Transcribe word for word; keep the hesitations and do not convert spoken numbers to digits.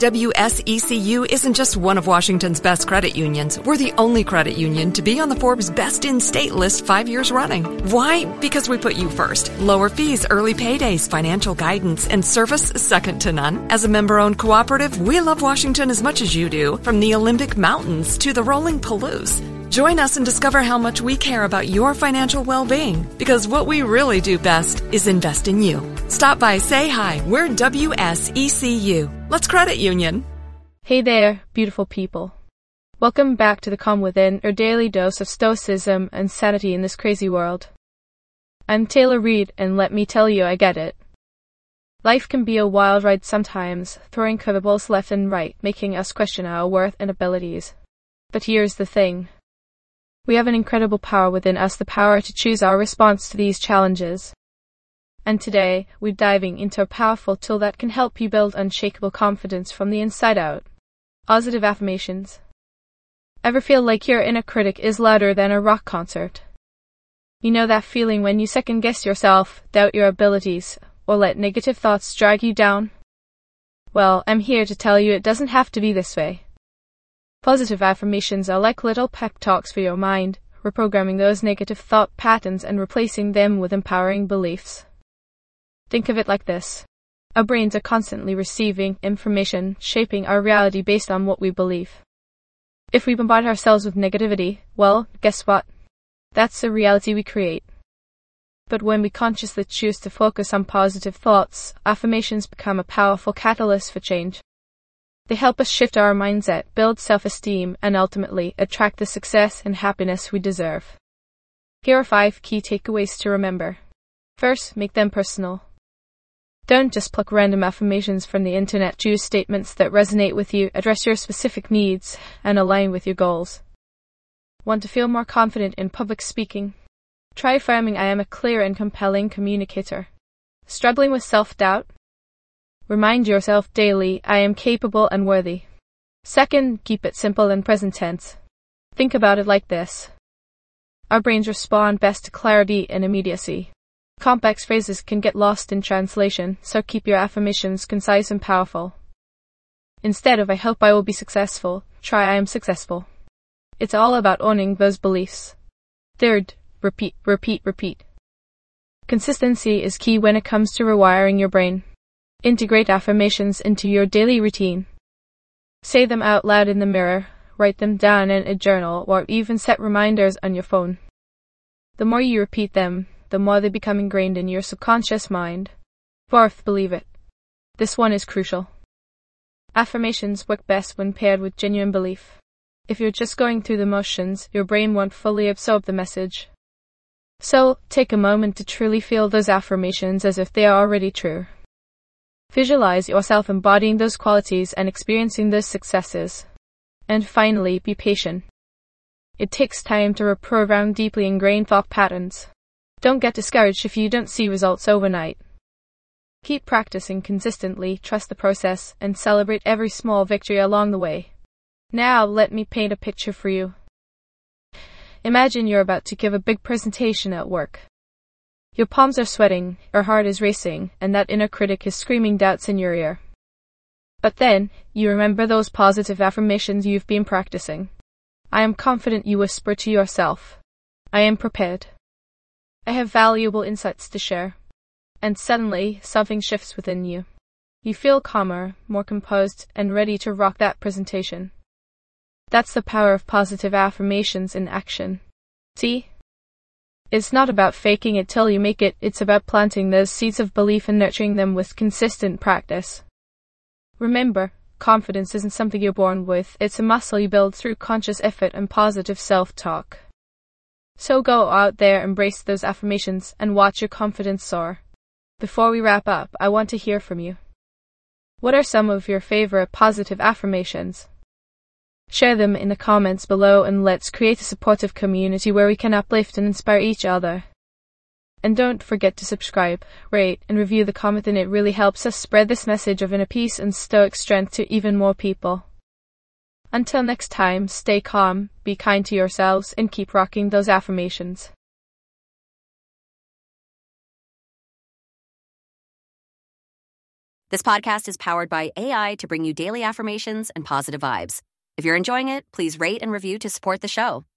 W S E C U isn't just one of Washington's best credit unions. We're the only credit union to be on the Forbes Best in State list five years running. Why? Because we put you first. Lower fees, early paydays, financial guidance, and service second to none. As a member-owned cooperative, we love Washington as much as you do, from the Olympic Mountains to the rolling Palouse. Join us and discover how much we care about your financial well-being, because what we really do best is invest in you. Stop by, say hi. We're W S E C U. Let's credit union. Hey there, beautiful people. Welcome back to the Calm Within, our daily dose of stoicism and sanity in this crazy world. I'm Taylor Reed, and let me tell you, I get it. Life can be a wild ride sometimes, throwing curveballs left and right, making us question our worth and abilities. But here's the thing. We have an incredible power within us, the power to choose our response to these challenges. And today, we're diving into a powerful tool that can help you build unshakable confidence from the inside out. Positive affirmations. Ever feel like your inner critic is louder than a rock concert? You know that feeling when you second-guess yourself, doubt your abilities, or let negative thoughts drag you down? Well, I'm here to tell you it doesn't have to be this way. Positive affirmations are like little pep talks for your mind, reprogramming those negative thought patterns and replacing them with empowering beliefs. Think of it like this. Our brains are constantly receiving information, shaping our reality based on what we believe. If we bombard ourselves with negativity, well, guess what? That's the reality we create. But when we consciously choose to focus on positive thoughts, affirmations become a powerful catalyst for change. They help us shift our mindset, build self-esteem, and ultimately attract the success and happiness we deserve. Here are five key takeaways to remember. First, make them personal. Don't just pluck random affirmations from the internet. Choose statements that resonate with you, address your specific needs, and align with your goals. Want to feel more confident in public speaking? Try affirming, I am a clear and compelling communicator. Struggling with self-doubt? Remind yourself daily, I am capable and worthy. Second, keep it simple and present tense. Think about it like this. Our brains respond best to clarity and immediacy. Complex phrases can get lost in translation, so keep your affirmations concise and powerful. Instead of I hope I will be successful, try I am successful. It's all about owning those beliefs. Third, repeat, repeat, repeat. Consistency is key when it comes to rewiring your brain. Integrate affirmations into your daily routine. Say them out loud in the mirror, write them down in a journal, or even set reminders on your phone. The more you repeat them, the more they become ingrained in your subconscious mind. Fourth, believe it. This one is crucial. Affirmations work best when paired with genuine belief. If you're just going through the motions, your brain won't fully absorb the message. So, take a moment to truly feel those affirmations as if they are already true. Visualize yourself embodying those qualities and experiencing those successes. And finally, be patient. It takes time to reprogram deeply ingrained thought patterns. Don't get discouraged if you don't see results overnight. Keep practicing consistently, trust the process, and celebrate every small victory along the way. Now, let me paint a picture for you. Imagine you're about to give a big presentation at work. Your palms are sweating, your heart is racing, and that inner critic is screaming doubts in your ear. But then, you remember those positive affirmations you've been practicing. I am confident, you whisper to yourself. I am prepared. I have valuable insights to share. And suddenly, something shifts within you. You feel calmer, more composed, and ready to rock that presentation. That's the power of positive affirmations in action. See? It's not about faking it till you make it, it's about planting those seeds of belief and nurturing them with consistent practice. Remember, confidence isn't something you're born with, it's a muscle you build through conscious effort and positive self-talk. So go out there, embrace those affirmations, and watch your confidence soar. Before we wrap up, I want to hear from you. What are some of your favorite positive affirmations? Share them in the comments below, and let's create a supportive community where we can uplift and inspire each other. And don't forget to subscribe, rate, and review the comment, and it really helps us spread this message of inner peace and stoic strength to even more people. Until next time, stay calm, be kind to yourselves, and keep rocking those affirmations. This podcast is powered by A I to bring you daily affirmations and positive vibes. If you're enjoying it, please rate and review to support the show.